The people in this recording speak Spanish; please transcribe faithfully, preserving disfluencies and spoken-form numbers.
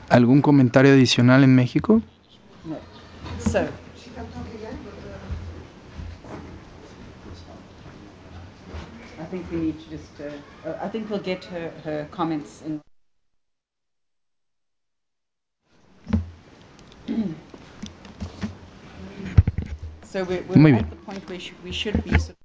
¿Algún comentario adicional en México? No. So, I think we need to just, uh, uh, I think we'll get her, her comments in. So we're, we're Muy at bien. the point where sh we should be.